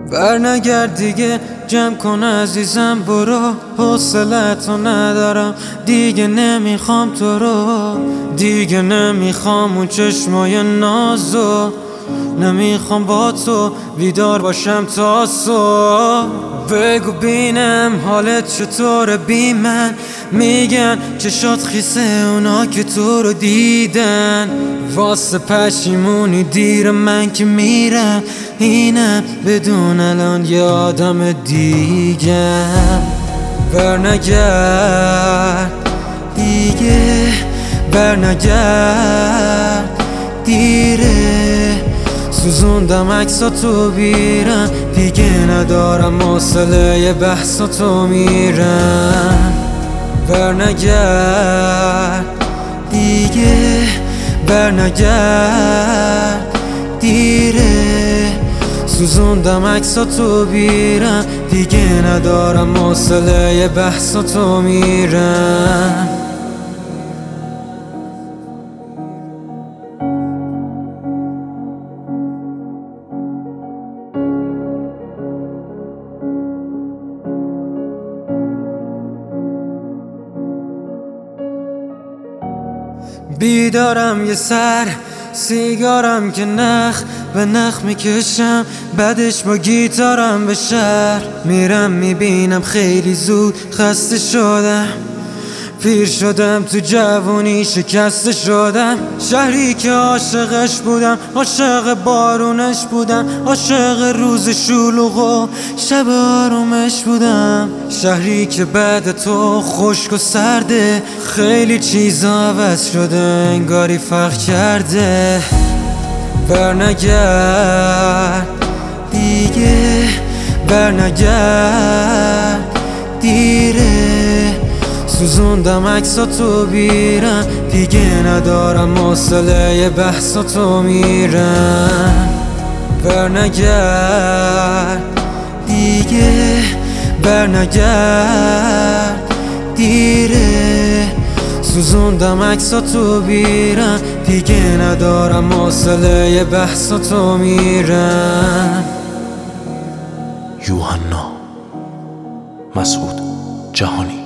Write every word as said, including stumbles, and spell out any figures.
برنگرد دیگه، جمع کن عزیزم برو. حوصله‌تو ندارم دیگه، نمیخوام تو رو. دیگه نمیخوام اون چشمای نازو، نمیخوام با تو بیدار باشم تا صبح. بگو بینم حالت چطوره بی من، میگن چشات خیسه اونا که تو رو دیدن. واسه پشیمونی دیر من که میرم، اینم بدون الان یه آدم دیگه. برنگرد دیگه، برنگرد دیره. سوزوندم عکساتو بیرم، دیگه ندارم حوصله بحثاتو میرم. برنگرد دیگه، برنگرد دیره. سوزوندم عکساتو بیرم، دیگه ندارم حوصله بحثاتو میرم. بیدارم یه سر سیگارم که نخ به نخ میکشم، بعدش با گیتارم به شهر میرم. میبینم خیلی زود خسته شدم، پیر شدم تو جوونی شکسته شدم. شهری که عاشقش بودم، عاشق بارونش بودم، عاشق روز شلوغ و شب آرومش بودم. شهری که بعد تو خشک و سرده، خیلی چیزا عوض شده انگاری فرق کرده. برنگرد دیگه، برنگرد دیره. سوزوندم عکساتو بیرم، دیگه ندارم حوصله بحثاتو میرم. برنگرد دیگه، برنگرد دیره. سوزوندم عکساتو بیرم، دیگه ندارم حوصله بحثاتو میرم. یوحنا مسعود جهانی.